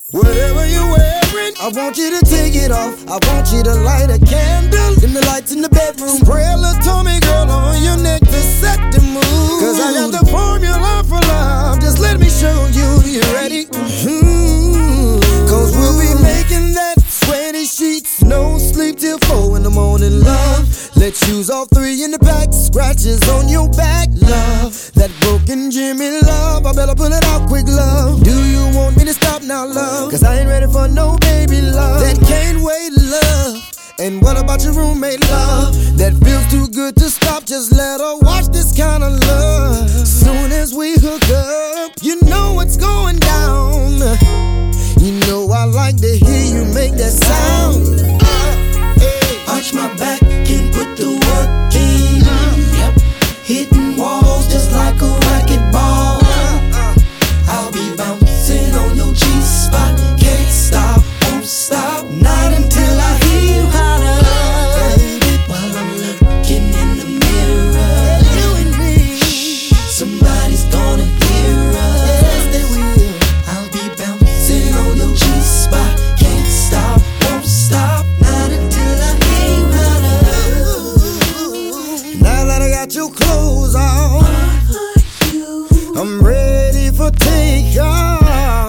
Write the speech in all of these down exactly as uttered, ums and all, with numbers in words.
Whatever you're wearing, I want you to take it off. I want you to light a candle. Dim the lights in the bedroom. Spray a little Tommy girl on your neck to set the mood. Cause I got the formula for love. Just let me show you. You ready? Mm-hmm. Cause we'll be making that sweaty sheets. No sleep till four in the morning, love. Let's use all three in the back. Scratches on your back, love. That broken Jimmy love. I better pull it out quick, love. Do you want me to stop now, love? Cause I ain't ready for no baby love. That can't wait, love. And what about your roommate, love? That feels too good to stop. Just let her watch this kind of love. Soon as we hook up, you know what's going down. You know I like to hear you make that sound. uh, hey. Arch my back and put the work in. Yep. Hitting walls just like a racquetball. I'll be bouncing on your G-spot. Can't stop, won't stop. Not until I hear you holler. Baby, while I'm looking in the mirror, You and me, somebody's gonna hear us. yes they will. I'll be bouncing on your G-spot. Can't stop, won't stop. Not until I hear you holler. Now that I got your clothes on, I'm ready for takeoff.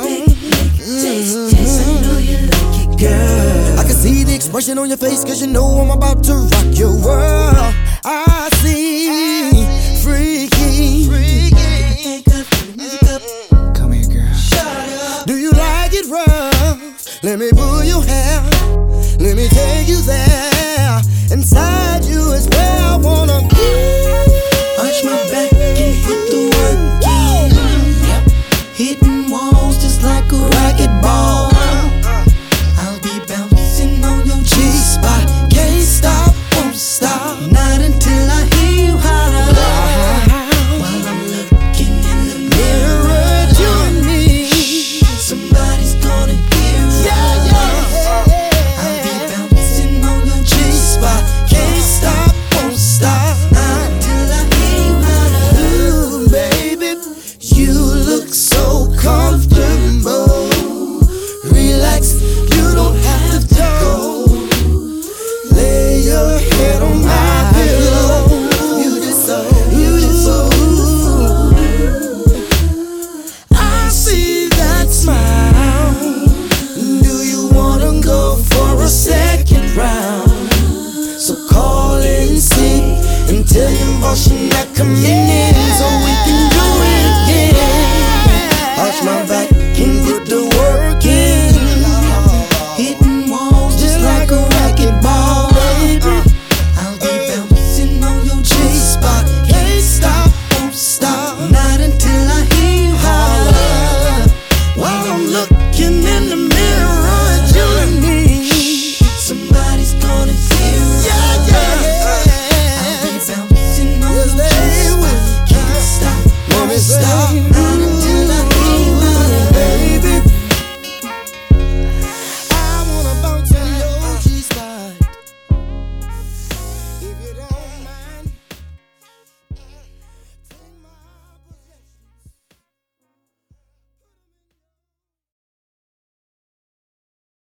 Girl, I can see the expression on your face, cause you know I'm about to rock your world. I see freaky. Come here, girl. Do you like it rough? Let me pull your hair. Let me take you there. Inside you is where I wanna be.